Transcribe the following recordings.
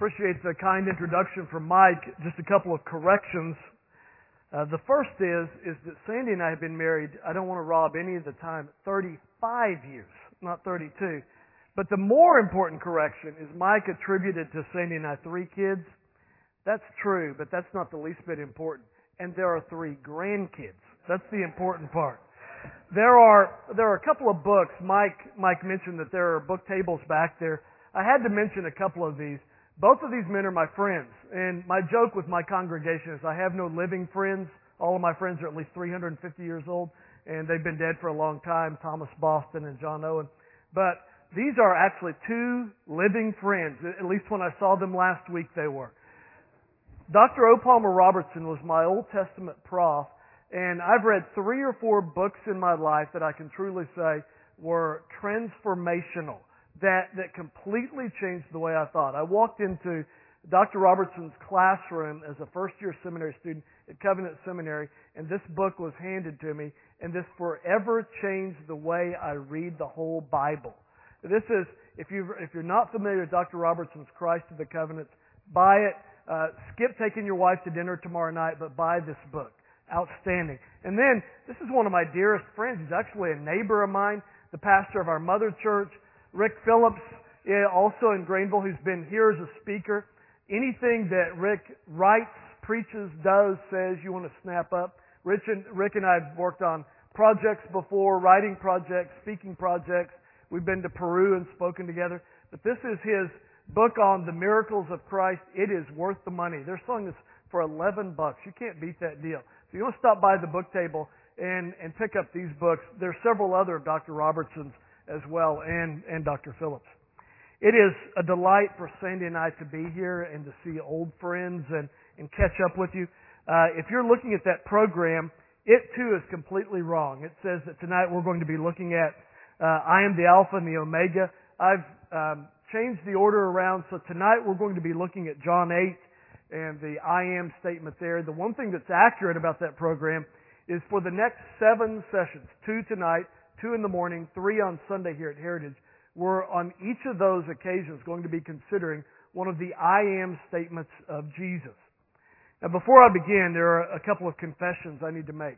Appreciate the kind introduction from Mike. Just a couple of corrections. The first is that Sandy and I have been married, I don't want to rob any of the time, 35 years, not 32. But the more important correction is Mike attributed to Sandy and I 3 kids. That's true, but that's not the least bit important. And there are 3 grandkids. That's the important part. There are a couple of books. Mike mentioned that there are book tables back there. I had to mention a couple of these. Both of these men are my friends. And my joke with my congregation is I have no living friends. All of my friends are at least 350 years old, and they've been dead for a long time, Thomas Boston and John Owen. But these are actually 2 living friends. At least when I saw them last week, they were. Dr. O. Palmer Robertson was my Old Testament prof, and I've read 3 or 4 books in my life that I can truly say were transformational, that completely changed the way I thought. I walked into Dr. Robertson's classroom as a first-year seminary student at Covenant Seminary, and this book was handed to me, and this forever changed the way I read the whole Bible. This is, if you're not familiar with Dr. Robertson's Christ of the Covenants, buy it. Skip taking your wife to dinner tomorrow night, but buy this book. Outstanding. And then, this is one of my dearest friends. He's actually a neighbor of mine, the pastor of our mother church, Rick Phillips, also in Greenville, who's been here as a speaker. Anything that Rick writes, preaches, does, says, you want to snap up. Rick and I have worked on projects before, writing projects, speaking projects. We've been to Peru and spoken together. But this is his book on the miracles of Christ. It is worth the money. They're selling this for $11. You can't beat that deal. So you want to stop by the book table and pick up these books. There's several other of Dr. Robertson's as well, and Dr. Phillips. It is a delight for Sandy and I to be here and to see old friends and catch up with you. If you're looking at that program, it too is completely wrong. It says that tonight we're going to be looking at I am the Alpha and the Omega. I've changed the order around, so tonight we're going to be looking at John 8 and the I am statement there. The one thing that's accurate about that program is for the next 7 sessions, 2 tonight, 2 in the morning, 3 on Sunday here at Heritage, we're on each of those occasions going to be considering one of the I am statements of Jesus. Now before I begin, there are a couple of confessions I need to make.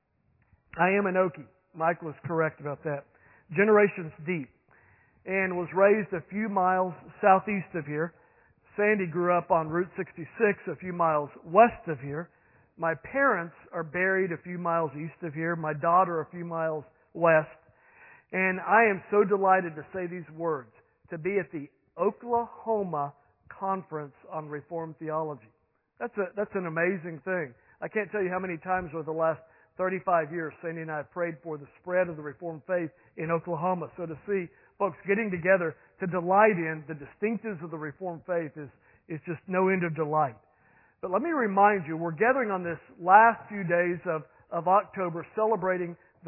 I am an Okie. Mike was correct about that. Generations deep. And was raised a few miles southeast of here. Sandy grew up on Route 66 a few miles west of here. My parents are buried a few miles east of here. My daughter a few miles west. And I am so delighted to say these words, to be at the Oklahoma Conference on Reformed Theology. That's an amazing thing. I can't tell you how many times over the last 35 years Sandy and I have prayed for the spread of the Reformed faith in Oklahoma. So to see folks getting together to delight in the distinctives of the Reformed faith is just no end of delight. But let me remind you, we're gathering on this last few days of October celebrating the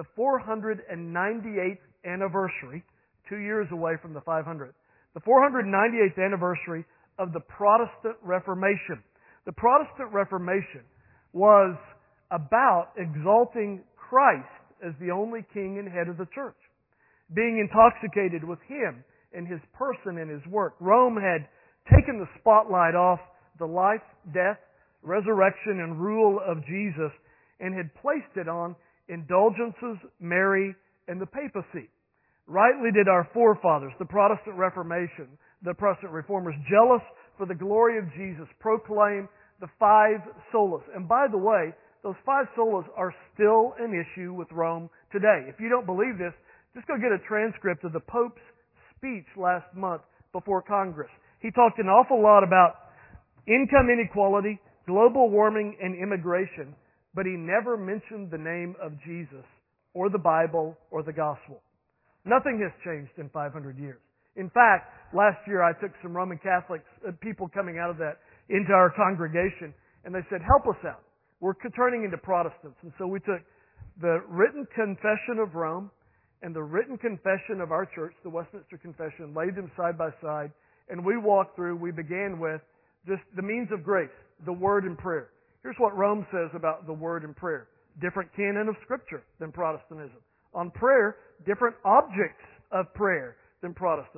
498th anniversary, 2 years away from the 500th. The 498th anniversary of the Protestant Reformation. The Protestant Reformation was about exalting Christ as the only king and head of the church, being intoxicated with Him and His person and His work. Rome had taken the spotlight off the life, death, resurrection, and rule of Jesus and had placed it on indulgences, Mary, and the papacy. Rightly did our forefathers, the Protestant Reformation, the Protestant Reformers, jealous for the glory of Jesus, proclaim the 5 solas. And by the way, those 5 solas are still an issue with Rome today. If you don't believe this, just go get a transcript of the Pope's speech last month before Congress. He talked an awful lot about income inequality, global warming, and immigration, but he never mentioned the name of Jesus or the Bible or the gospel. Nothing has changed in 500 years. In fact, last year I took some Roman Catholics, people coming out of that, into our congregation, and they said, help us out. We're turning into Protestants. And so we took the written confession of Rome and the written confession of our church, the Westminster Confession, laid them side by side, and we walked through, we began with just the means of grace, the Word and prayer. Here's what Rome says about the Word and prayer. Different canon of Scripture than Protestantism. On prayer, different objects of prayer than Protestants.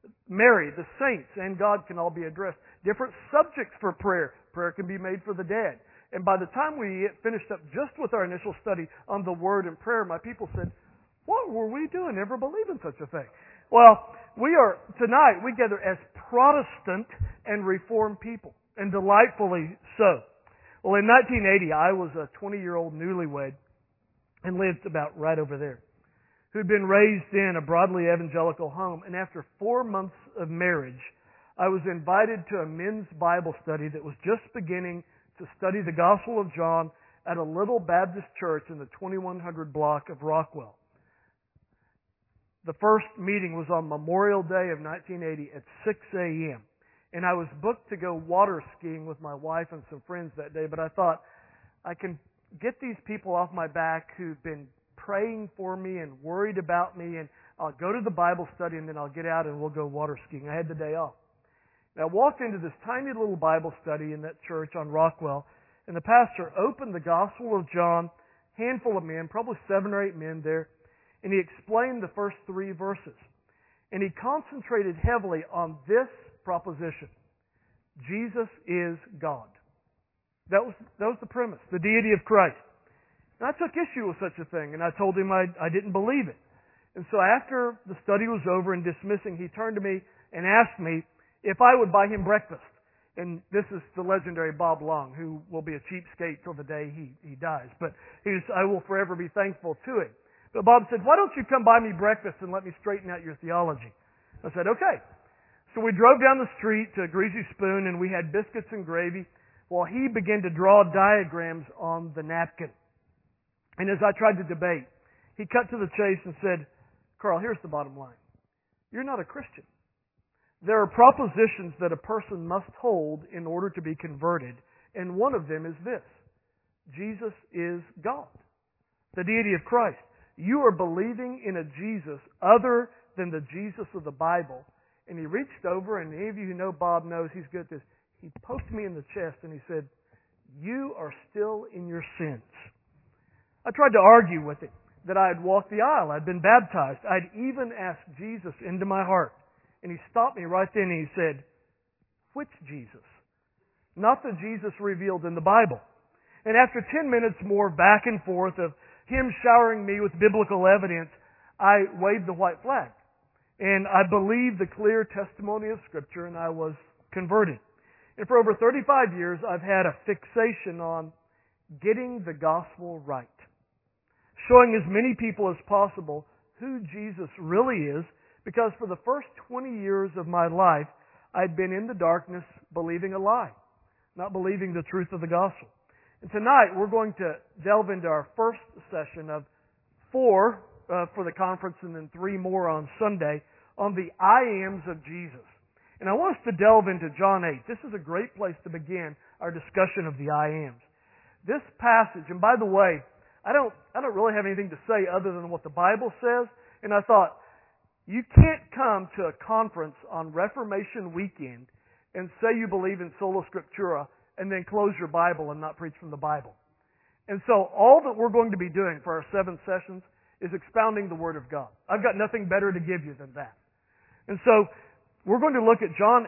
Mary, the saints, and God can all be addressed. Different subjects for prayer. Prayer can be made for the dead. And by the time we finished up just with our initial study on the Word and prayer, my people said, what were we doing? Never believed in such a thing. Well, tonight we gather as Protestant and Reformed people, and delightfully so. Well, in 1980, I was a 20-year-old newlywed and lived about right over there, who'd been raised in a broadly evangelical home. And after 4 months of marriage, I was invited to a men's Bible study that was just beginning to study the Gospel of John at a little Baptist church in the 2100 block of Rockwell. The first meeting was on Memorial Day of 1980 at 6 a.m. And I was booked to go water skiing with my wife and some friends that day, but I thought, I can get these people off my back who've been praying for me and worried about me, and I'll go to the Bible study and then I'll get out and we'll go water skiing. I had the day off. And I walked into this tiny little Bible study in that church on Rockwell, and the pastor opened the Gospel of John, handful of men, probably 7 or 8 men there, and he explained the first 3 verses. And he concentrated heavily on this proposition: Jesus is God. That was the premise, the deity of Christ. And I took issue with such a thing, and I told him I didn't believe it. And so after the study was over and dismissing, he turned to me and asked me if I would buy him breakfast. And this is the legendary Bob Long, who will be a cheapskate till the day he dies. But I will forever be thankful to him. But Bob said, why don't you come buy me breakfast and let me straighten out your theology? I said, okay. So we drove down the street to Greasy Spoon, and we had biscuits and gravy while he began to draw diagrams on the napkin. And as I tried to debate, he cut to the chase and said, Carl, here's the bottom line. You're not a Christian. There are propositions that a person must hold in order to be converted, and one of them is this: Jesus is God, the deity of Christ. You are believing in a Jesus other than the Jesus of the Bible. And he reached over, and any of you who know Bob knows he's good at this. He poked me in the chest and he said, you are still in your sins. I tried to argue with him that I had walked the aisle. I'd been baptized. I'd even asked Jesus into my heart. And he stopped me right then and he said, which Jesus? Not the Jesus revealed in the Bible. And after 10 minutes more back and forth of him showering me with biblical evidence, I waved the white flag. And I believed the clear testimony of Scripture, and I was converted. And for over 35 years, I've had a fixation on getting the gospel right. Showing as many people as possible who Jesus really is, because for the first 20 years of my life, I'd been in the darkness believing a lie, not believing the truth of the gospel. And tonight, we're going to delve into our first session of 4 for the conference and then 3 more on Sunday on the I ams of Jesus. And I want us to delve into John 8. This is a great place to begin our discussion of the I ams. This passage, and by the way, I don't really have anything to say other than what the Bible says. And I thought, you can't come to a conference on Reformation weekend and say you believe in sola scriptura and then close your Bible and not preach from the Bible. And so all that we're going to be doing for our 7 sessions is expounding the Word of God. I've got nothing better to give you than that. And so we're going to look at John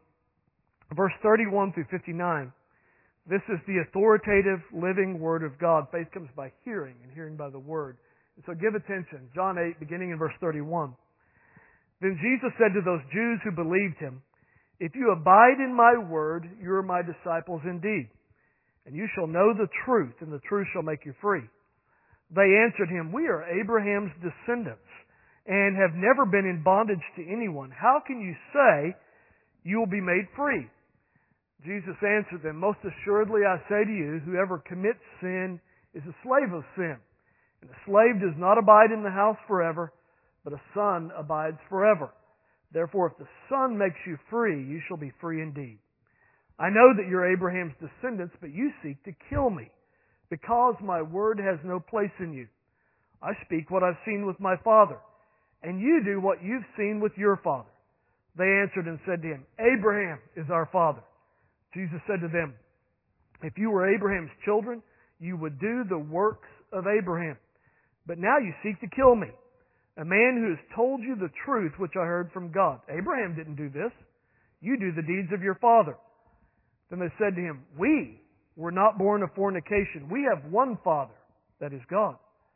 8, verse 31 through 59. This is the authoritative, living Word of God. Faith comes by hearing, and hearing by the Word. And so give attention. John 8, beginning in verse 31. Then Jesus said to those Jews who believed him, if you abide in my word, you are my disciples indeed. And you shall know the truth, and the truth shall make you free. They answered him, we are Abraham's descendants, and have never been in bondage to anyone. How can you say you will be made free? Jesus answered them, most assuredly I say to you, whoever commits sin is a slave of sin. And a slave does not abide in the house forever, but a son abides forever. Therefore, if the Son makes you free, you shall be free indeed. I know that you're Abraham's descendants, but you seek to kill me, because my word has no place in you. I speak what I've seen with my father, and you do what you've seen with your father. They answered and said to him, Abraham is our father. Jesus said to them, if you were Abraham's children, you would do the works of Abraham. But now you seek to kill me, a man who has told you the truth which I heard from God. Abraham didn't do this. You do the deeds of your father. Then they said to him, we were not born of fornication. We have one Father, that is God.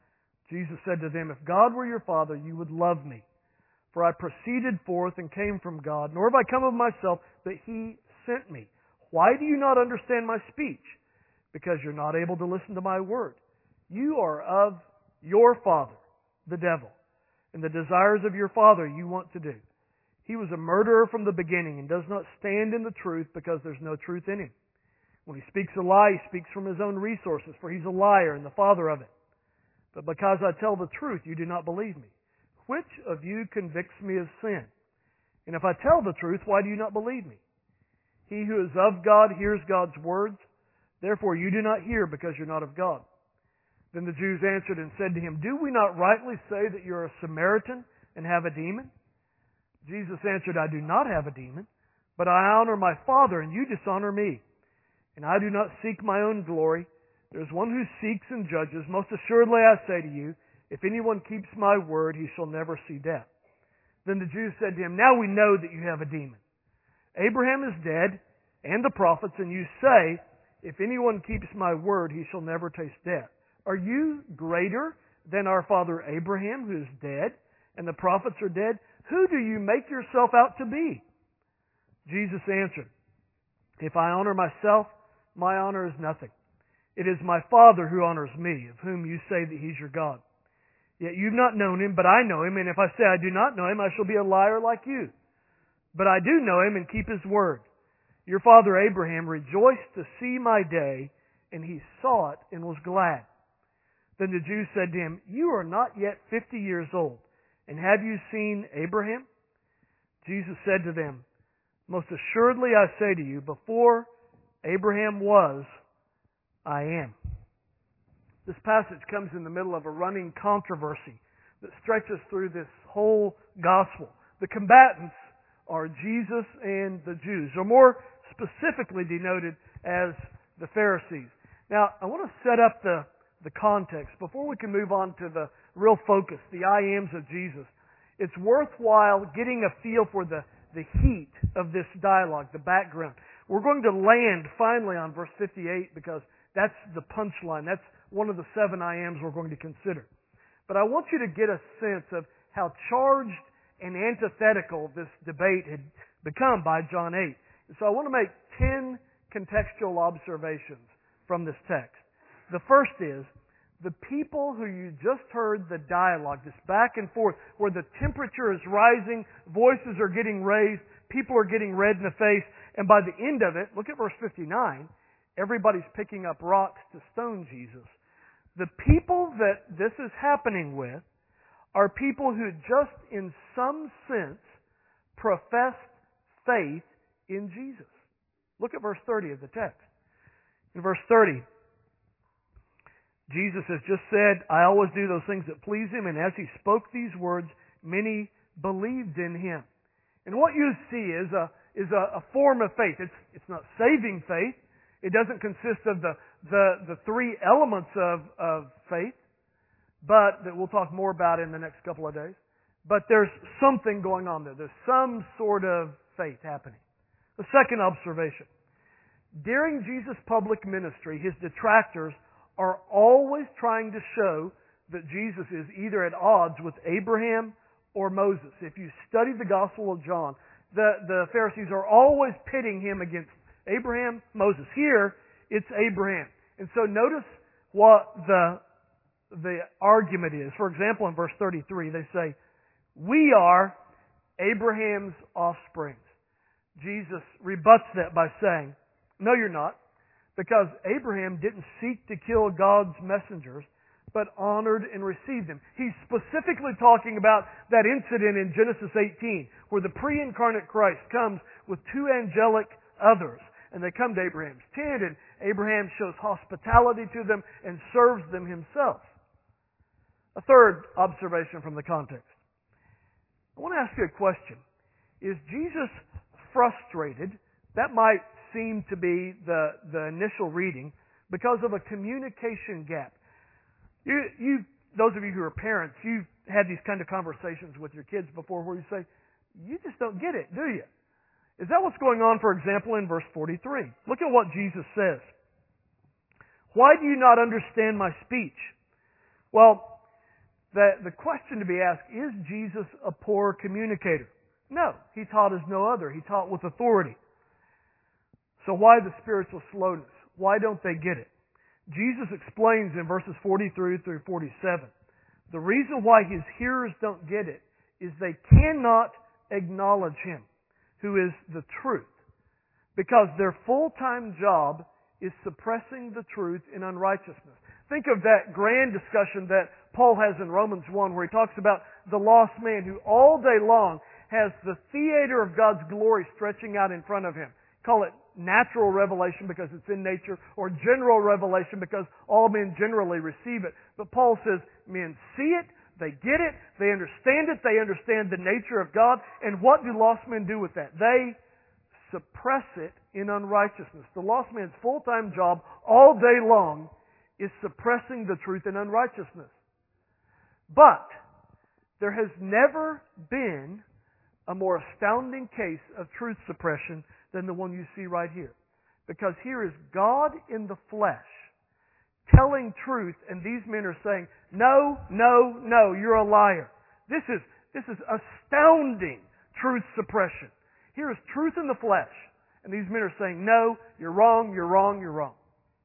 Jesus said to them, if God were your Father, you would love me. For I proceeded forth and came from God, nor have I come of myself, but He sent me. Why do you not understand my speech? Because you're not able to listen to my word. You are of your father, the devil, and the desires of your father you want to do. He was a murderer from the beginning and does not stand in the truth because there's no truth in him. When he speaks a lie, he speaks from his own resources, for he's a liar and the father of it. But because I tell the truth, you do not believe me. Which of you convicts me of sin? And if I tell the truth, why do you not believe me? He who is of God hears God's words. Therefore you do not hear because you're not of God. Then the Jews answered and said to him, do we not rightly say that you're a Samaritan and have a demon? Jesus answered, I do not have a demon, but I honor my Father, and you dishonor me. And I do not seek my own glory. There is one who seeks and judges. Most assuredly I say to you, if anyone keeps my word, he shall never see death. Then the Jews said to him, now we know that you have a demon. Abraham is dead, and the prophets, and you say, if anyone keeps my word, he shall never taste death. Are you greater than our father Abraham, who is dead, and the prophets are dead? Who do you make yourself out to be? Jesus answered, if I honor myself, my honor is nothing. It is my Father who honors me, of whom you say that He's your God. Yet you've not known Him, but I know Him, and if I say I do not know Him, I shall be a liar like you. But I do know Him and keep His word. Your father Abraham rejoiced to see my day, and he saw it and was glad. Then the Jews said to him, you are not yet 50 years old, and have you seen Abraham? Jesus said to them, most assuredly I say to you, before Abraham was, I am. This passage comes in the middle of a running controversy that stretches through this whole gospel. The combatants are Jesus and the Jews, or more specifically denoted as the Pharisees. Now, I want to set up the context before we can move on to the real focus, the I ams of Jesus. It's worthwhile getting a feel for the heat of this dialogue, the background. We're going to land finally on verse 58 because that's the punchline. That's one of the 7 I ams we're going to consider. But I want you to get a sense of how charged and antithetical this debate had become by John 8. And so I want to make 10 contextual observations from this text. The first is, the people who you just heard the dialogue, this back and forth, where the temperature is rising, voices are getting raised, people are getting red in the face, and by the end of it, look at verse 59, everybody's picking up rocks to stone Jesus. The people that this is happening with are people who just in some sense professed faith in Jesus. Look at verse 30 of the text. In verse 30, Jesus has just said, I always do those things that please Him, and as He spoke these words, many believed in Him. And what you see is a form of faith. It's not saving faith. It doesn't consist of the 3 elements of faith, but that we'll talk more about in the next couple of days. But there's something going on there. There's some sort of faith happening. The second observation. During Jesus' public ministry, His detractors are always trying to show that Jesus is either at odds with Abraham or Moses. If you study the Gospel of John, the Pharisees are always pitting Him against Abraham, Moses. Here, it's Abraham. And so notice what the argument is. For example, in verse 33, they say, we are Abraham's offspring. Jesus rebuts that by saying, no, you're not. Because Abraham didn't seek to kill God's messengers, but honored and received them. He's specifically talking about that incident in Genesis 18, where the pre-incarnate Christ comes with 2 angelic others, and they come to Abraham's tent, and Abraham shows hospitality to them and serves them himself. A third observation from the context. I want to ask you a question. Is Jesus frustrated? That might seem to be the initial reading because of a communication gap. You those of you who are parents, you've had these kind of conversations with your kids before where you say, you just don't get it, do you? Is that what's going on, for example, in verse 43? Look at what Jesus says. Why do you not understand my speech? Well, the question to be asked, is Jesus a poor communicator? No, he taught as no other. He taught with authority. So why the spiritual slowness? Why don't they get it? Jesus explains in verses 43 through 47. The reason why his hearers don't get it is they cannot acknowledge him, who is the truth, because their full-time job is suppressing the truth in unrighteousness. Think of that grand discussion that Paul has in Romans 1 where he talks about the lost man who all day long has the theater of God's glory stretching out in front of him. Call it natural revelation because it's in nature, or general revelation because all men generally receive it. But Paul says men see it, they get it, they understand the nature of God, and what do lost men do with that? They suppress it in unrighteousness. The lost man's full-time job all day long is suppressing the truth in unrighteousness. But there has never been a more astounding case of truth suppression than the one you see right here. Because here is God in the flesh telling truth, and these men are saying, no, no, no, you're a liar. This is astounding truth suppression. Here is truth in the flesh, and these men are saying, no, you're wrong, you're wrong, you're wrong.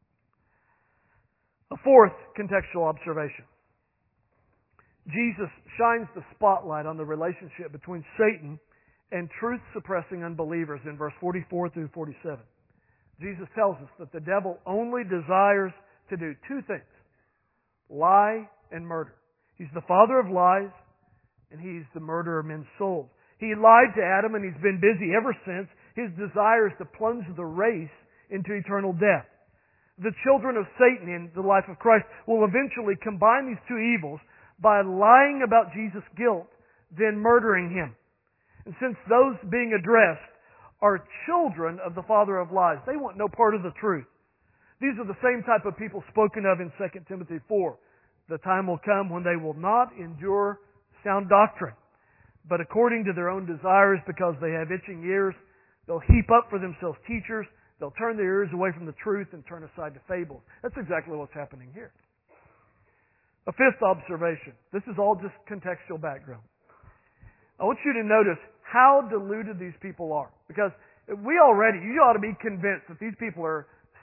A fourth contextual observation. Jesus shines the spotlight on the relationship between Satan and truth-suppressing unbelievers in verse 44 through 47. Jesus tells us that the devil only desires to do two things: lie and murder. He's the father of lies, and he's the murderer of men's souls. He lied to Adam, and he's been busy ever since. His desire is to plunge the race into eternal death. The children of Satan in the life of Christ will eventually combine these two evils by lying about Jesus' guilt, then murdering him. And since those being addressed are children of the father of lies, they want no part of the truth. These are the same type of people spoken of in 2 Timothy 4. The time will come when they will not endure sound doctrine, but according to their own desires, because they have itching ears, they'll heap up for themselves teachers. They'll turn their ears away from the truth and turn aside to fables. That's exactly what's happening here. A fifth observation. This is all just contextual background. I want you to notice how deluded these people are. Because you ought to be convinced that these people are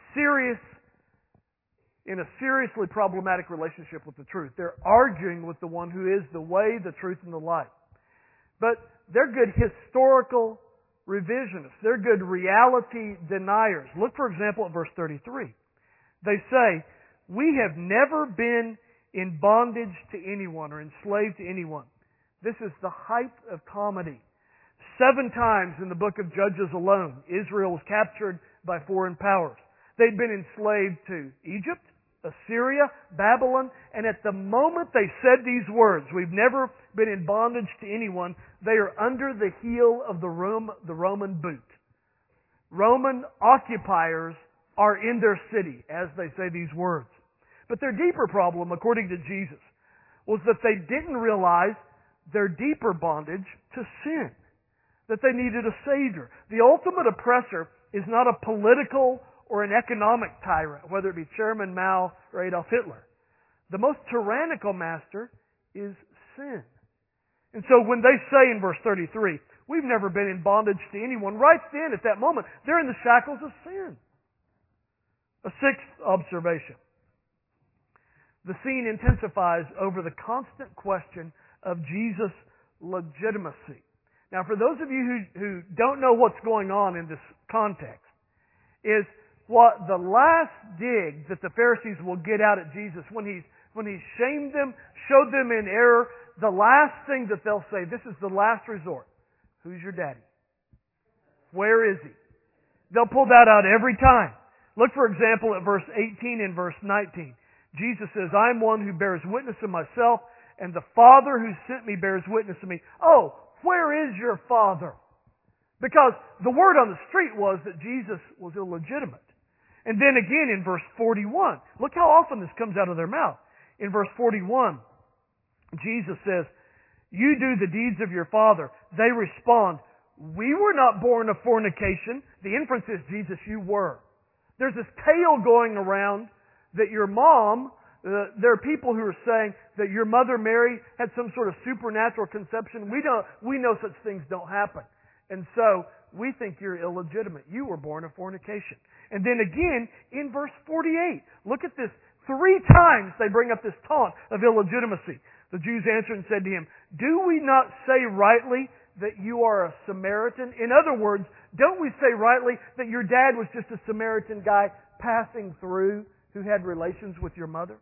in a seriously problematic relationship with the truth. They're arguing with the one who is the way, the truth, and the light. But they're good historical revisionists. They're good reality deniers. Look, for example, at verse 33. They say, we have never been in bondage to anyone or enslaved to anyone. This is the height of comedy. 7 times in the book of Judges alone, Israel was captured by foreign powers. They'd been enslaved to Egypt, Assyria, Babylon, and at the moment they said these words, we've never been in bondage to anyone, they are under the heel of the Roman boot. Roman occupiers are in their city as they say these words. But their deeper problem, according to Jesus, was that they didn't realize their deeper bondage to sin, that they needed a Savior. The ultimate oppressor is not a political or an economic tyrant, whether it be Chairman Mao or Adolf Hitler. The most tyrannical master is sin. And so when they say in verse 33, we've never been in bondage to anyone, right then, at that moment, they're in the shackles of sin. A sixth observation. The scene intensifies over the constant question of Jesus' legitimacy. Now, for those of you who don't know what's going on in this context, is what the last dig that the Pharisees will get out at Jesus when he shamed them, showed them in error, the last thing that they'll say, this is the last resort. Who's your daddy? Where is he? They'll pull that out every time. Look, for example, at verse 18 and verse 19. Jesus says, I'm one who bears witness of myself, and the Father who sent me bears witness of me. Oh, where is your Father? Because the word on the street was that Jesus was illegitimate. And then again in verse 41, look how often this comes out of their mouth. In verse 41, Jesus says, "You do the deeds of your father." They respond, "We were not born of fornication." The inference is, Jesus, you were. There's this tale going around that your mom, there are people who are saying that your mother Mary had some sort of supernatural conception. We know such things don't happen. And so we think you're illegitimate. You were born of fornication. And then again, in verse 48, look at this. 3 times they bring up this taunt of illegitimacy. The Jews answered and said to him, "Do we not say rightly that you are a Samaritan?" In other words, don't we say rightly that your dad was just a Samaritan guy passing through who had relations with your mother?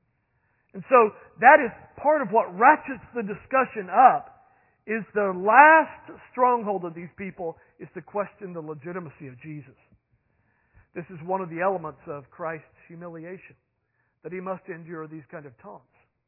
And so that is part of what ratchets the discussion up, is the last stronghold of these people is to question the legitimacy of Jesus. This is one of the elements of Christ's humiliation, that he must endure these kind of taunts.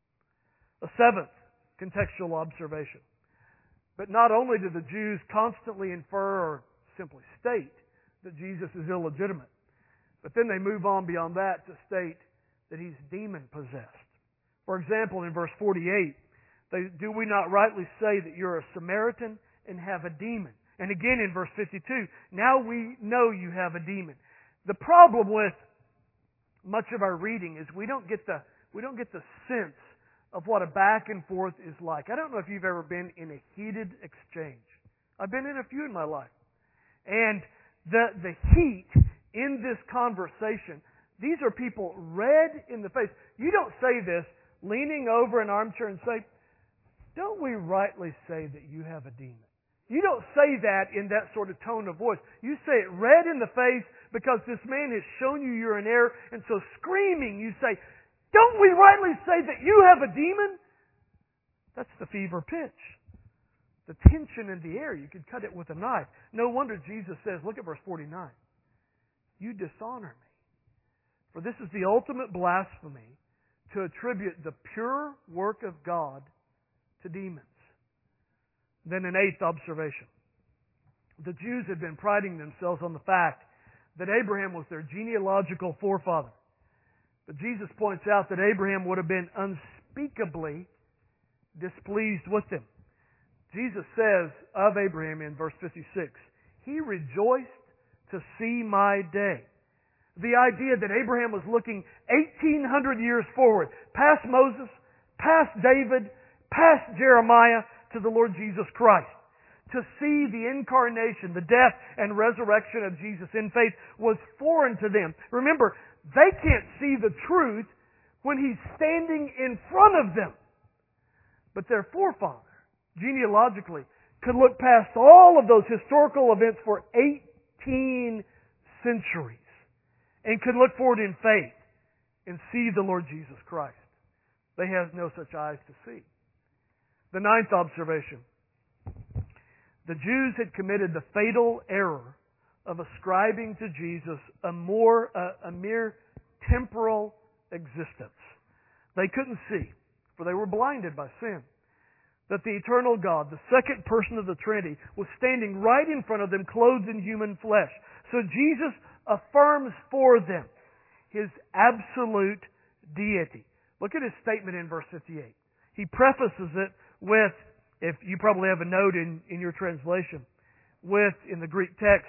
A 7th contextual observation. But not only do the Jews constantly infer or simply state that Jesus is illegitimate, but then they move on beyond that to state that he's demon-possessed. For example, in verse 48, "Do we not rightly say that you're a Samaritan and have a demon?" And again in verse 52, "Now we know you have a demon." The problem with much of our reading is we don't get the sense of what a back and forth is like. I don't know if you've ever been in a heated exchange. I've been in a few in my life. And the heat in this conversation, these are people red in the face. You don't say this leaning over an armchair and say, "Don't we rightly say that you have a demon?" You don't say that in that sort of tone of voice. You say it red in the face because this man has shown you you're in error, and so screaming you say, "Don't we rightly say that you have a demon?" That's the fever pitch. The tension in the air, you could cut it with a knife. No wonder Jesus says, look at verse 49, "You dishonor me." For this is the ultimate blasphemy, to attribute the pure work of God to demons. Then an 8th observation. The Jews had been priding themselves on the fact that Abraham was their genealogical forefather. But Jesus points out that Abraham would have been unspeakably displeased with them. Jesus says of Abraham in verse 56, "He rejoiced to see my day." The idea that Abraham was looking 1,800 years forward, past Moses, past David, past Jeremiah, to the Lord Jesus Christ. To see the incarnation, the death and resurrection of Jesus in faith was foreign to them. Remember, they can't see the truth when he's standing in front of them. But their forefather, genealogically, could look past all of those historical events for 18 centuries and could look forward in faith and see the Lord Jesus Christ. They have no such eyes to see. The 9th observation. The Jews had committed the fatal error of ascribing to Jesus a mere temporal existence. They couldn't see, for they were blinded by sin, that the eternal God, the second person of the Trinity, was standing right in front of them, clothed in human flesh. So Jesus affirms for them his absolute deity. Look at his statement in verse 58. He prefaces it with, if you probably have a note in your translation, with, in the Greek text,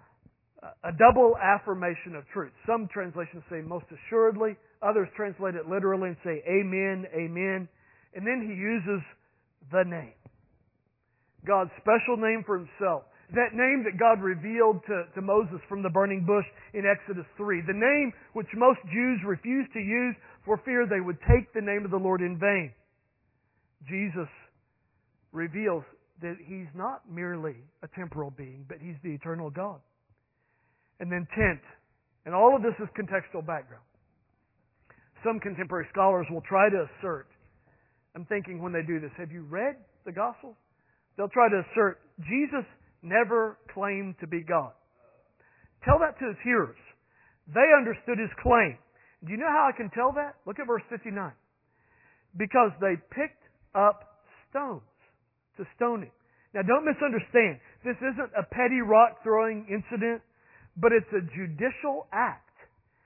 a double affirmation of truth. Some translations say most assuredly. Others translate it literally and say amen, amen. And then he uses the name. God's special name for himself. That name that God revealed to Moses from the burning bush in Exodus 3. The name which most Jews refused to use for fear they would take the name of the Lord in vain. Jesus reveals that he's not merely a temporal being, but he's the eternal God. And then 10th, and all of this is contextual background. Some contemporary scholars will try to assert, I'm thinking when they do this, have you read the Gospels? They'll try to assert Jesus never claimed to be God. Tell that to his hearers. They understood his claim. Do you know how I can tell that? Look at verse 59. Because they picked up stones to stone him. Now don't misunderstand. This isn't a petty rock throwing incident, but it's a judicial act.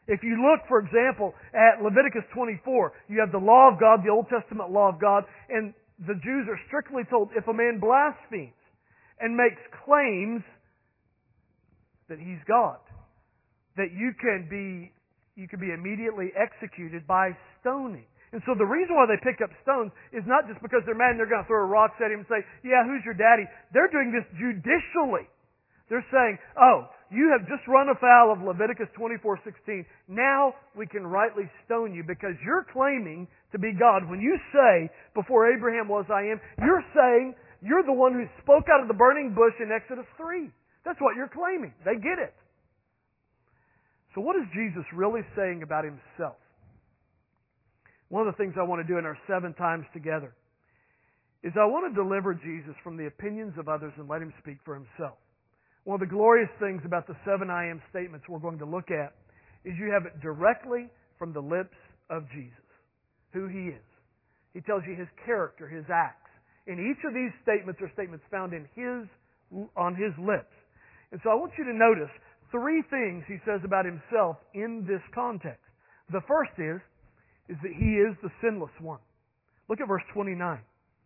If you look, for example, at Leviticus 24, you have the law of God, the Old Testament law of God, and the Jews are strictly told if a man blasphemes and makes claims that he's God, that you can be immediately executed by stoning. And so the reason why they pick up stones is not just because they're mad and they're going to throw rocks at him and say, yeah, who's your daddy? They're doing this judicially. They're saying, oh, you have just run afoul of Leviticus 24:16. Now we can rightly stone you because you're claiming to be God. When you say, before Abraham was I am, you're saying you're the one who spoke out of the burning bush in Exodus 3. That's what you're claiming. They get it. So what is Jesus really saying about himself? One of the things I want to do in our 7 times together is I want to deliver Jesus from the opinions of others and let him speak for himself. One of the glorious things about the 7 I am statements we're going to look at is you have it directly from the lips of Jesus, who he is. He tells you his character, his acts. And each of these statements are statements found on his lips. And so I want you to notice 3 things he says about himself in this context. The first is that he is the sinless one. Look at verse 29.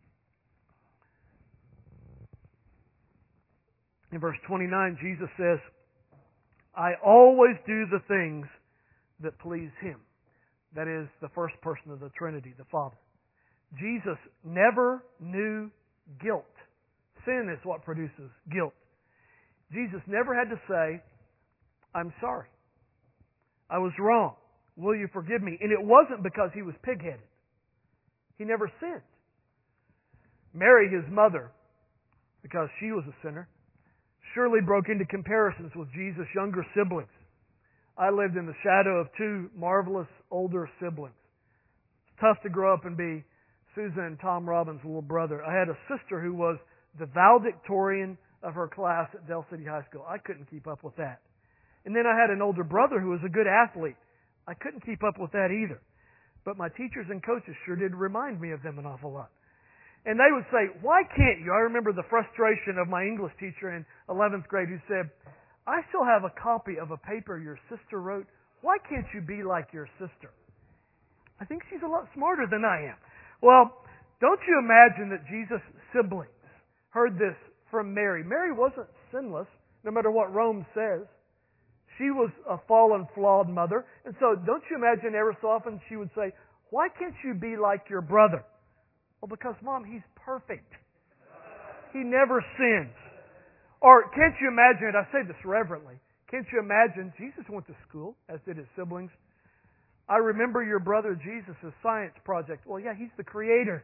In verse 29, Jesus says, I always do the things that please him. That is the first person of the Trinity, the Father. Jesus never knew guilt. Sin is what produces guilt. Jesus never had to say, I'm sorry. I was wrong. Will you forgive me? And it wasn't because he was pig-headed. He never sinned. Mary, his mother, because she was a sinner, surely broke into comparisons with Jesus' younger siblings. I lived in the shadow of 2 marvelous older siblings. It's tough to grow up and be Susan and Tom Robbins' little brother. I had a sister who was the valedictorian of her class at Del City High School. I couldn't keep up with that. And then I had an older brother who was a good athlete. I couldn't keep up with that either. But my teachers and coaches sure did remind me of them an awful lot. And they would say, why can't you? I remember the frustration of my English teacher in 11th grade who said, I still have a copy of a paper your sister wrote. Why can't you be like your sister? I think she's a lot smarter than I am. Well, don't you imagine that Jesus' siblings heard this from Mary? Mary wasn't sinless, no matter what Rome says. She was a fallen, flawed mother. And so don't you imagine ever so often she would say, why can't you be like your brother? Well, because, Mom, he's perfect. He never sins. Or can't you imagine it? I say this reverently. Can't you imagine Jesus went to school, as did his siblings. I remember your brother Jesus' science project. Well, yeah, he's the creator.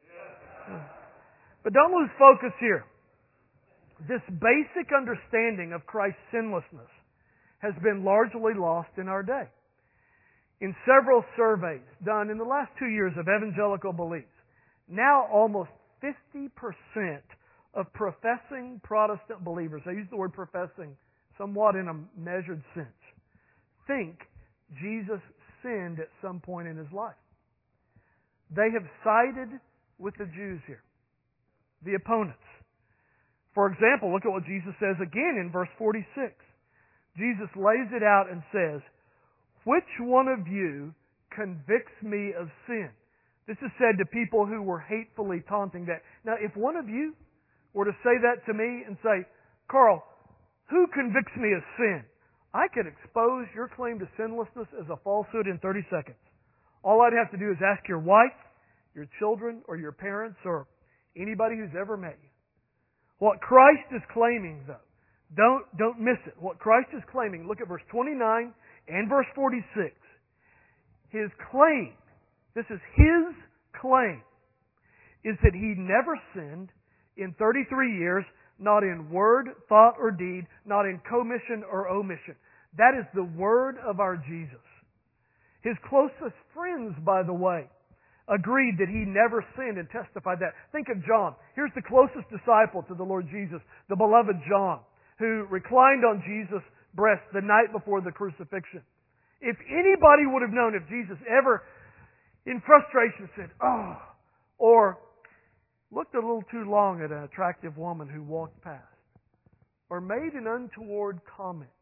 But don't lose focus here. This basic understanding of Christ's sinlessness has been largely lost in our day. In several surveys done in the last 2 years of evangelical beliefs, now almost 50% of professing Protestant believers, I use the word professing somewhat in a measured sense, think Jesus sinned at some point in his life. They have sided with the Jews here, the opponents. For example, look at what Jesus says again in verse 46. Jesus lays it out and says, which one of you convicts me of sin? This is said to people who were hatefully taunting that. Now, if one of you were to say that to me and say, Carl, who convicts me of sin? I could expose your claim to sinlessness as a falsehood in 30 seconds. All I'd have to do is ask your wife, your children, or your parents, or anybody who's ever met you. What Christ is claiming, though, don't miss it. What Christ is claiming, look at verse 29 and verse 46. His claim, this is his claim, is that he never sinned in 33 years, not in word, thought, or deed, not in commission or omission. That is the word of our Jesus. His closest friends, by the way, agreed that he never sinned and testified that. Think of John. Here's the closest disciple to the Lord Jesus, the beloved John, who reclined on Jesus' breast the night before the crucifixion. If anybody would have known, if Jesus ever, in frustration, said, oh, or looked a little too long at an attractive woman who walked past, or made an untoward comment,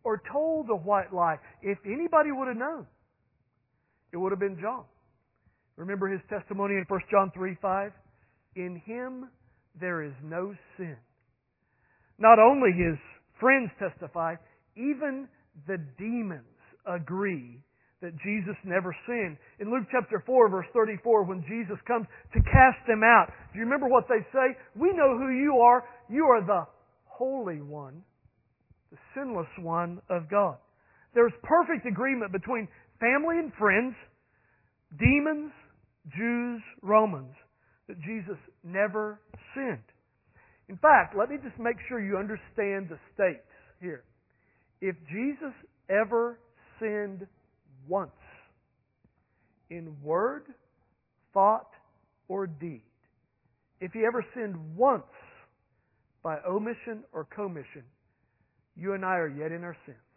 or told a white lie. If anybody would have known, it would have been John. Remember his testimony in 1 John 3:5? In him there is no sin. Not only his friends testify, even the demons agree that Jesus never sinned. In Luke chapter 4, verse 34, when Jesus comes to cast them out, do you remember what they say? We know who you are. You are the Holy One, the sinless one of God. There's perfect agreement between family and friends, demons, Jews, Romans, that Jesus never sinned. In fact, let me just make sure you understand the stakes here. If Jesus ever sinned once, in word, thought, or deed, if he ever sinned once by omission or commission, you and I are yet in our sins.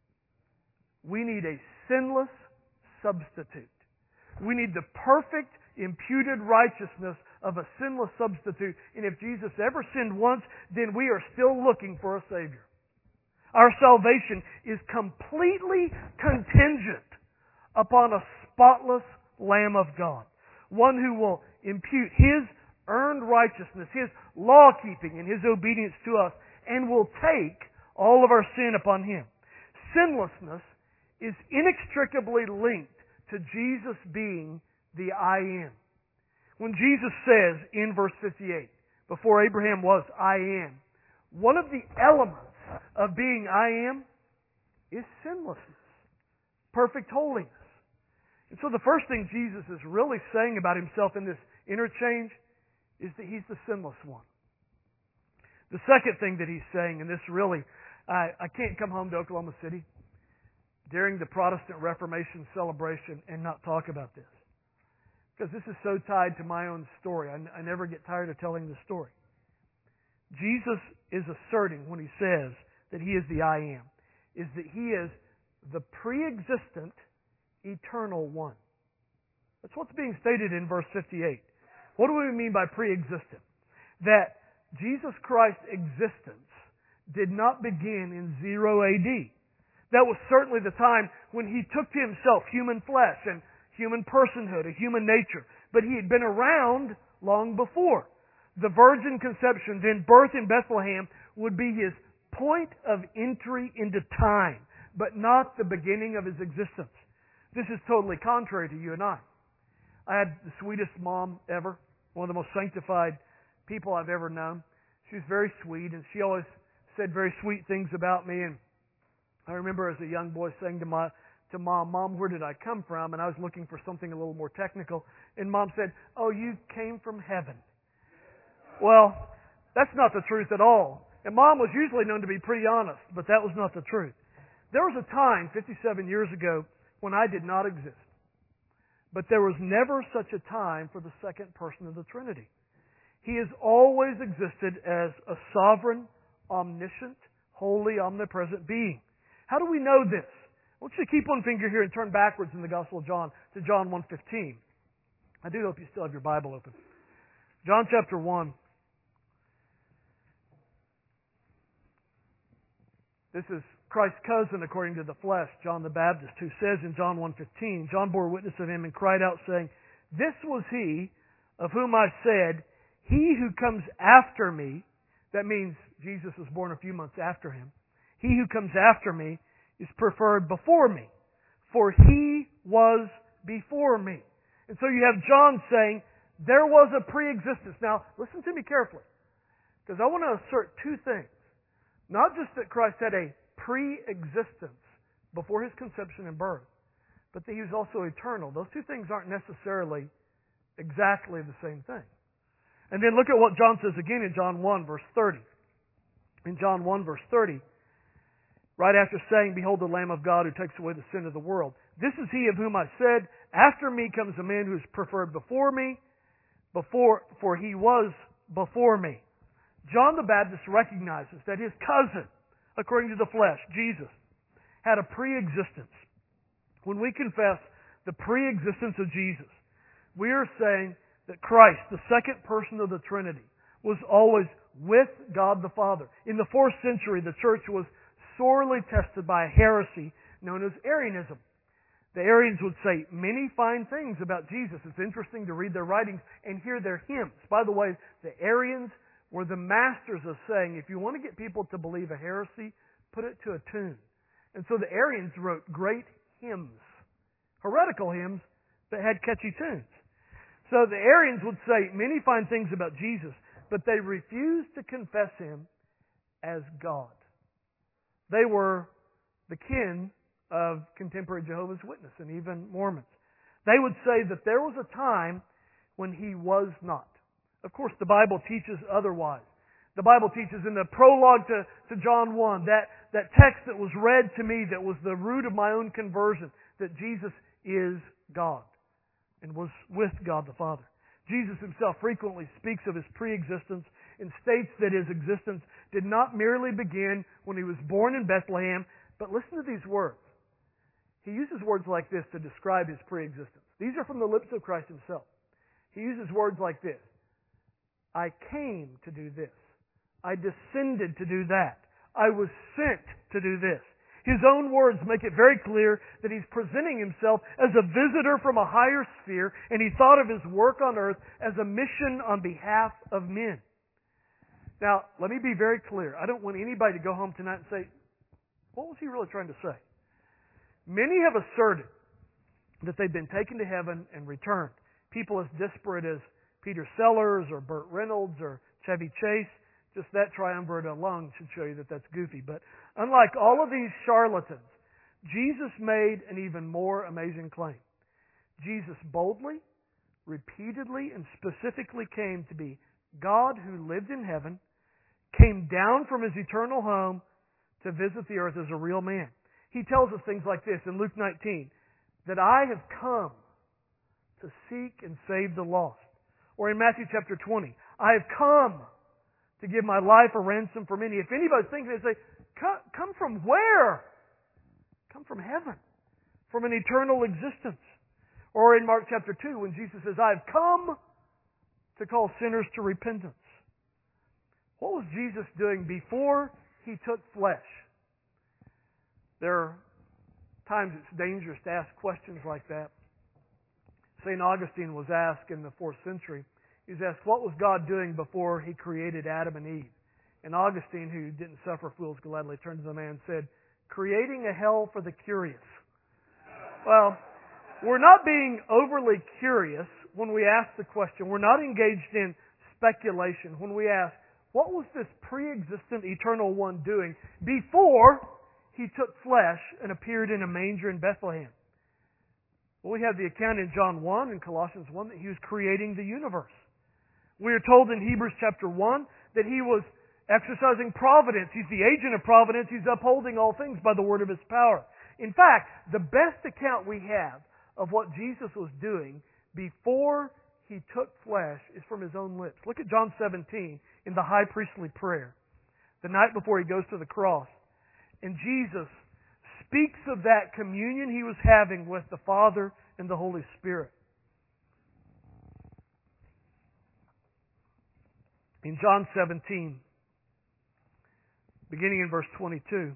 We need a sinless substitute. We need the perfect imputed righteousness of a sinless substitute. And if Jesus ever sinned once, then we are still looking for a Savior. Our salvation is completely contingent upon a spotless Lamb of God. One who will impute His earned righteousness, His law-keeping, and His obedience to us, and will take all of our sin upon Him. Sinlessness is inextricably linked to Jesus being the I Am. When Jesus says in verse 58, before Abraham was, I am, one of the elements of being I am is sinlessness, perfect holiness. And so the first thing Jesus is really saying about Himself in this interchange is that He's the sinless one. The second thing that He's saying, and this really, I can't come home to Oklahoma City during the Protestant Reformation celebration and not talk about this. Because this is so tied to my own story. I never get tired of telling the story. Jesus is asserting when He says that He is the I Am, is that He is the pre-existent, eternal one. That's what's being stated in verse 58. What do we mean by pre-existent? That Jesus Christ's existence did not begin in 0 AD. That was certainly the time when He took to Himself human flesh and human personhood, a human nature. But He had been around long before. The virgin conception, then birth in Bethlehem, would be His point of entry into time, but not the beginning of His existence. This is totally contrary to you and I. I had the sweetest mom ever, one of the most sanctified people I've ever known. She was very sweet, and she always said very sweet things about me. And I remember as a young boy saying to Mom, where did I come from? And I was looking for something a little more technical. And Mom said, oh, you came from heaven. Well, that's not the truth at all. And Mom was usually known to be pretty honest, but that was not the truth. There was a time, 57 years ago, when I did not exist. But there was never such a time for the second person of the Trinity. He has always existed as a sovereign, omniscient, holy, omnipresent being. How do we know this? I want you to keep one finger here and turn backwards in the Gospel of John to John 1:15. I do hope you still have your Bible open. John chapter 1. This is Christ's cousin according to the flesh, John the Baptist, who says in John 1:15, John bore witness of Him and cried out, saying, this was He of whom I said, He who comes after me, that means Jesus was born a few months after Him, He who comes after me is preferred before me, for He was before me. And so you have John saying, there was a pre-existence. Now, listen to me carefully, because I want to assert two things. Not just that Christ had a pre-existence before His conception and birth, but that He was also eternal. Those two things aren't necessarily exactly the same thing. And then look at what John says again in John 1, verse 30. In John 1, verse 30, right after saying, behold the Lamb of God who takes away the sin of the world. This is He of whom I said, after me comes a man who is preferred before me, for He was before me. John the Baptist recognizes that his cousin, according to the flesh, Jesus, had a pre-existence. When we confess the pre-existence of Jesus, we are saying that Christ, the second person of the Trinity, was always with God the Father. In the 4th century, the church was sorely tested by a heresy known as Arianism. The Arians would say many fine things about Jesus. It's interesting to read their writings and hear their hymns. By the way, the Arians were the masters of saying, if you want to get people to believe a heresy, put it to a tune. And so the Arians wrote great hymns, heretical hymns that had catchy tunes. So the Arians would say many fine things about Jesus, but they refused to confess Him as God. They were the kin of contemporary Jehovah's Witnesses and even Mormons. They would say that there was a time when He was not. Of course, the Bible teaches otherwise. The Bible teaches in the prologue to John 1, that text that was read to me that was the root of my own conversion, that Jesus is God and was with God the Father. Jesus Himself frequently speaks of His pre-existence and states that His existence did not merely begin when He was born in Bethlehem, but listen to these words. He uses words like this to describe His pre-existence. These are from the lips of Christ Himself. He uses words like this. I came to do this. I descended to do that. I was sent to do this. His own words make it very clear that He's presenting Himself as a visitor from a higher sphere, and He thought of His work on earth as a mission on behalf of men. Now, let me be very clear. I don't want anybody to go home tonight and say, what was He really trying to say? Many have asserted that they've been taken to heaven and returned. People as disparate as Peter Sellers or Burt Reynolds or Chevy Chase. Just that triumvirate alone should show you that that's goofy. But unlike all of these charlatans, Jesus made an even more amazing claim. Jesus boldly, repeatedly, and specifically came to be God who lived in heaven, came down from His eternal home to visit the earth as a real man. He tells us things like this in Luke 19, that I have come to seek and save the lost. Or in Matthew chapter 20, I have come to give my life a ransom for many. If anybody's thinking, they say, come from where? Come from heaven, from an eternal existence. Or in Mark chapter 2, when Jesus says, I have come to call sinners to repentance. What was Jesus doing before He took flesh? There are times it's dangerous to ask questions like that. St. Augustine was asked in the 4th century, he was asked, what was God doing before He created Adam and Eve? And Augustine, who didn't suffer fools gladly, turned to the man and said, creating a hell for the curious. Well, we're not being overly curious when we ask the question. We're not engaged in speculation when we ask, what was this pre-existent eternal one doing before He took flesh and appeared in a manger in Bethlehem? Well, we have the account in John 1 and Colossians 1 that He was creating the universe. We are told in Hebrews chapter 1 that He was exercising providence. He's the agent of providence. He's upholding all things by the word of His power. In fact, the best account we have of what Jesus was doing before He took flesh is from His own lips. Look at John 17 in the high priestly prayer, the night before He goes to the cross. And Jesus speaks of that communion He was having with the Father and the Holy Spirit. In John 17, beginning in verse 22,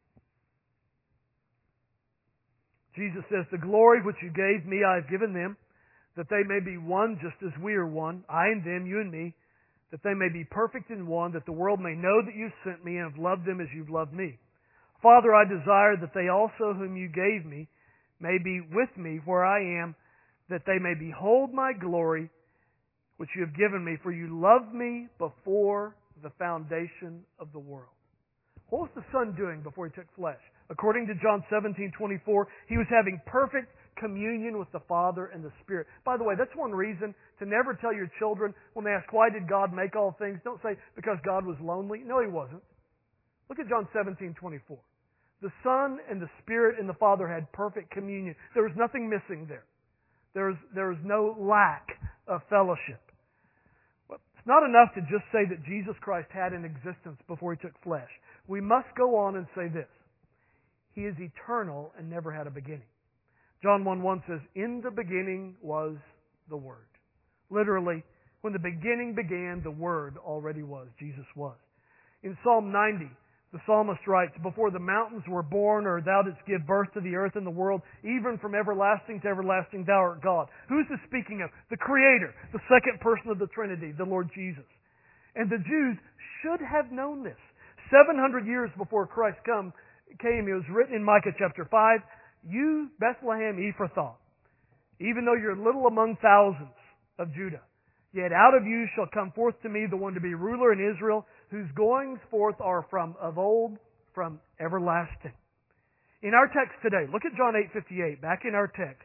Jesus says, the glory which You gave Me I have given them, that they may be one just as we are one, I and them, You and Me, that they may be perfect in one, that the world may know that You sent Me and have loved them as You've loved Me. Father, I desire that they also whom You gave Me may be with Me where I am, that they may behold My glory which You have given Me, for You loved Me before the foundation of the world. What was the Son doing before He took flesh? According to John 17:24, He was having perfect communion with the Father and the Spirit. By the way, that's one reason to never tell your children when they ask, why did God make all things? Don't say, because God was lonely. No, He wasn't. Look at John 17:24. The Son and the Spirit and the Father had perfect communion. There was nothing missing there. There was no lack of fellowship. Well, it's not enough to just say that Jesus Christ had an existence before He took flesh. We must go on and say this. He is eternal and never had a beginning. John 1:1 says, in the beginning was the Word. Literally, when the beginning began, the Word already was. Jesus was. In Psalm 90, The psalmist writes, before the mountains were born, or thou didst give birth to the earth and the world, even from everlasting to everlasting, thou art God. Who's this speaking of? The Creator, the second person of the Trinity, the Lord Jesus. And the Jews should have known this. 700 years before Christ came, it was written in Micah chapter 5, you, Bethlehem Ephrathah, even though you're little among thousands of Judah, yet out of you shall come forth to me the one to be ruler in Israel, whose goings forth are from of old, from everlasting. In our text today, look at John 8:58, back in our text.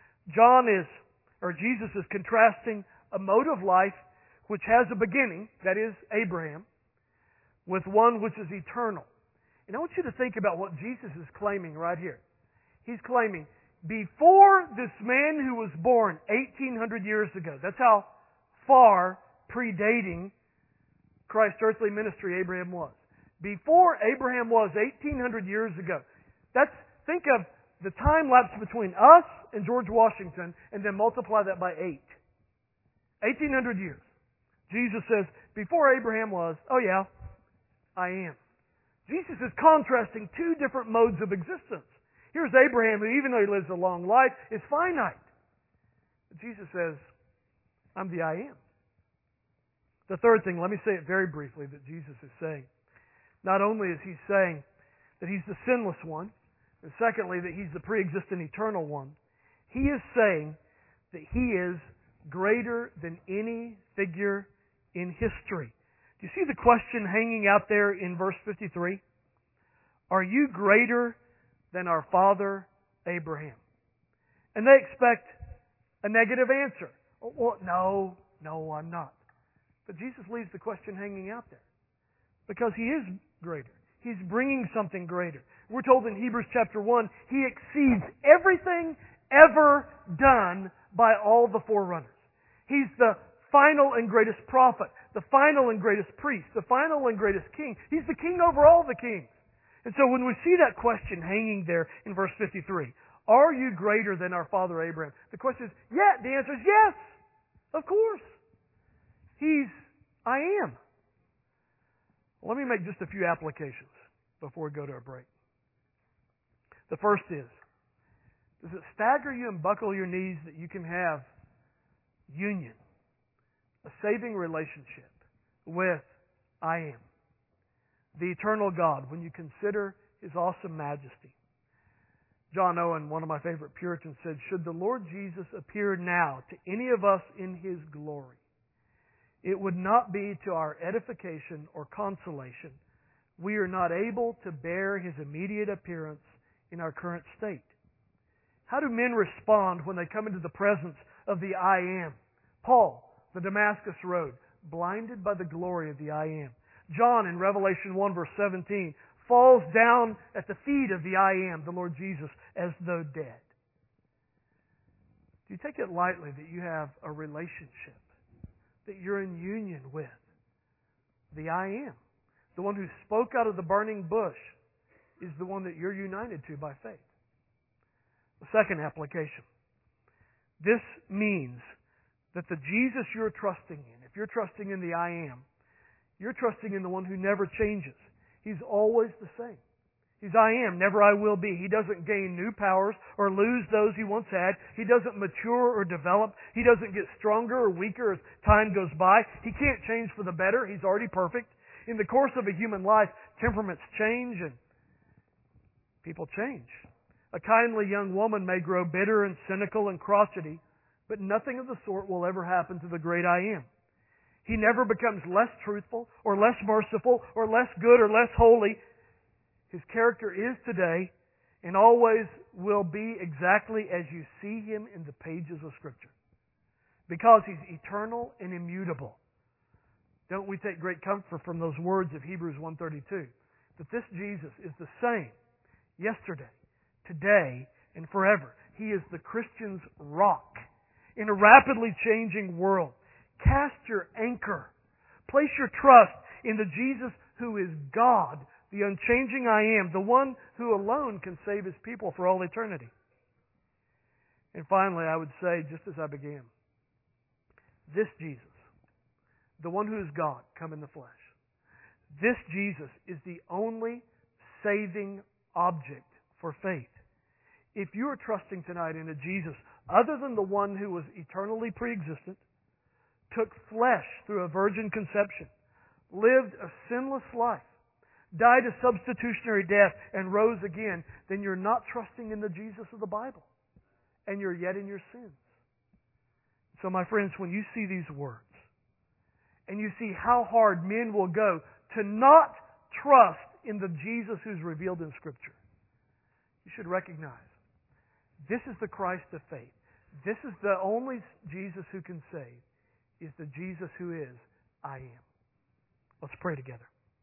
Jesus is contrasting a mode of life which has a beginning, that is Abraham, with one which is eternal. And I want you to think about what Jesus is claiming right here. He's claiming, before this man who was born 1,800 years ago, that's how far predating Christ's earthly ministry Abraham was. Before Abraham was 1,800 years ago. Think of the time lapse between us and George Washington, and then multiply that by 8. 1,800 years. Jesus says, before Abraham was, oh yeah, I am. Jesus is contrasting two different modes of existence. Here's Abraham, who even though he lives a long life, is finite. But Jesus says, I'm the I am. The third thing, let me say it very briefly, that Jesus is saying. Not only is he saying that he's the sinless one, and secondly, that he's the pre-existent eternal one, he is saying that he is greater than any figure in history. Do you see the question hanging out there in verse 53? Are you greater than our father Abraham? And they expect a negative answer. Well, no, I'm not. But Jesus leaves the question hanging out there. Because he is greater. He's bringing something greater. We're told in Hebrews chapter 1, he exceeds everything ever done by all the forerunners. He's the final and greatest prophet, the final and greatest priest, the final and greatest king. He's the king over all the kings. And so when we see that question hanging there in verse 53, are you greater than our father Abraham? The question is, the answer is yes, of course. I am. Let me make just a few applications before we go to a break. The first is, does it stagger you and buckle your knees that you can have union, a saving relationship with I am, the eternal God, when you consider his awesome majesty? John Owen, one of my favorite Puritans, said, should the Lord Jesus appear now to any of us in his glory, it would not be to our edification or consolation. We are not able to bear his immediate appearance in our current state. How do men respond when they come into the presence of the I am? Paul, the Damascus Road, blinded by the glory of the I am. John in Revelation 1 verse 17 falls down at the feet of the I am, the Lord Jesus, as though dead. Do you take it lightly that you have a relationship, that you're in union with the I am? The one who spoke out of the burning bush is the one that you're united to by faith. The second application. This means that the Jesus you're trusting in, if you're trusting in the I am, you're trusting in the one who never changes. He's always the same. He's I am, never I will be. He doesn't gain new powers or lose those he once had. He doesn't mature or develop. He doesn't get stronger or weaker as time goes by. He can't change for the better. He's already perfect. In the course of a human life, temperaments change and people change. A kindly young woman may grow bitter and cynical and crotchety, but nothing of the sort will ever happen to the great I am. He never becomes less truthful or less merciful or less good or less holy. His character is today and always will be exactly as you see him in the pages of Scripture. Because he's eternal and immutable. Don't we take great comfort from those words of Hebrews 1:32, that this Jesus is the same yesterday, today, and forever. He is the Christian's rock in a rapidly changing world. Cast your anchor. Place your trust in the Jesus who is God, the unchanging I am, the one who alone can save his people for all eternity. And finally, I would say, just as I began, this Jesus, the one who is God come in the flesh, This Jesus is the only saving object for faith. If you are trusting tonight in a Jesus other than the one who was eternally pre-existent, took flesh through a virgin conception, lived a sinless life, died a substitutionary death, and rose again, then you're not trusting in the Jesus of the Bible. And you're yet in your sins. So my friends, when you see these words, and you see how hard men will go to not trust in the Jesus who's revealed in Scripture, you should recognize this is the Christ of faith. This is the only Jesus who can save, is the Jesus who is, I am. Let's pray together.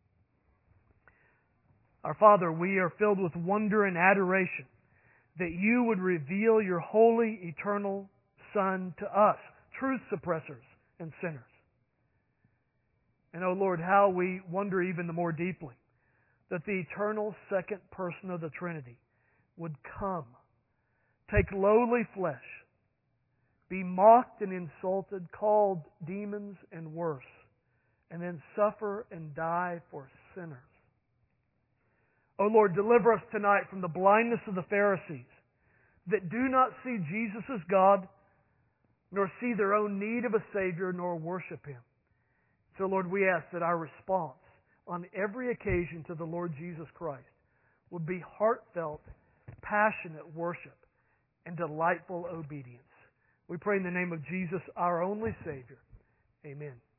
Our Father, we are filled with wonder and adoration that you would reveal your holy, eternal Son to us, truth suppressors and sinners. And, oh Lord, how we wonder even the more deeply that the eternal second person of the Trinity would come, take lowly flesh, be mocked and insulted, called demons and worse, and then suffer and die for sinners. Oh Lord, deliver us tonight from the blindness of the Pharisees that do not see Jesus as God, nor see their own need of a Savior, nor worship Him. So Lord, we ask that our response on every occasion to the Lord Jesus Christ would be heartfelt, passionate worship and delightful obedience. We pray in the name of Jesus, our only Savior. Amen.